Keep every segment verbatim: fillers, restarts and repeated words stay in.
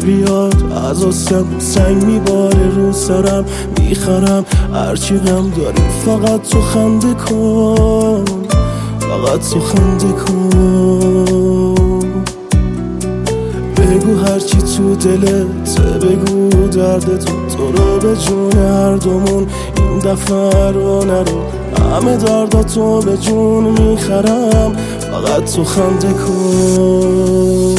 بیاد از آسم سنگ میباره رو سرم، میخرم هرچی غم داری فقط تو خنده کن، فقط تو خنده کن. بگو هرچی تو دلت، بگو درد تو تو رو به جون هر دومون این دفعه رو نرو، همه درداتو به جون میخرم، فقط تو خنده کن.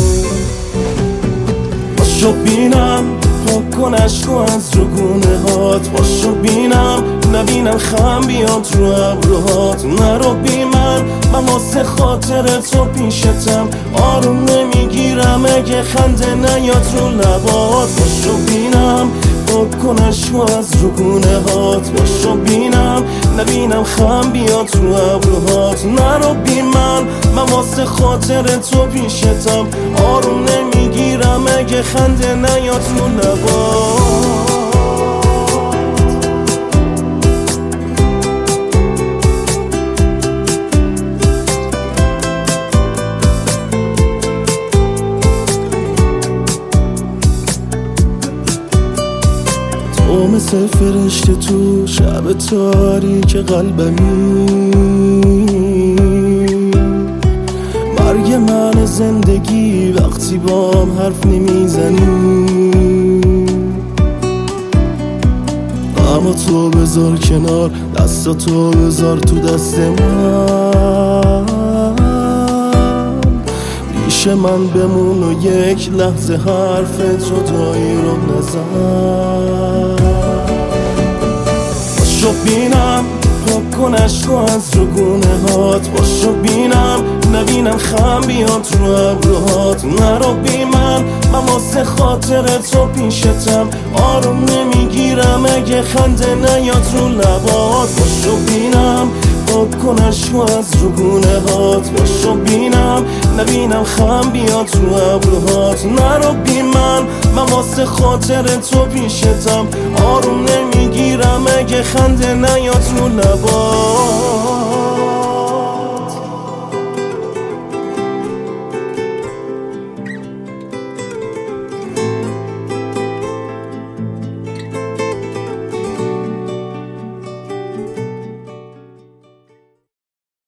باشو بینم پاک کن عشقو از رو گونه هات، باشو بینم نبینم خم بیاد رو ابروهات. نرو بی من، من واسه خاطر تو پیشتم، آروم نمیگیرم اگه خنده نیاد رو لبات. باشو بینم پاک کن عشقو از رو گونه هات، باشو بینم نبینم خم بیاد رو ابروهات. نرو بی من، من واسه خاطر تو پیشتم، آروم نمیگیرم اگه خنده نیاد رو لبات. تو مثل فرشته تو شب تاریک قلبمی، مرگ من زندگی وقتی بام حرف نمیزنی. اما تو بذار کنار، دستاتو بذار تو دست من، پیش من بمون و یک لحظه حرف جدایی رو نزن. باشو بینم پاک کن عشقو از رو گونه هات، باشو بینم نبینم خم بیاد رو ابروهات. نرو بی من، من واسه خاطر تو پیشتم، آروم نمیگیرم اگه خنده نیاد رو لبات. باشو بینم پاک کن عشقو از رو گونه هات، باشو بینم نبینم خم بیاد رو ابروهات. نرو بی من، من واسه خاطر تو پیشتم، آروم نمیگیرم اگه خنده نیاد رو لبات.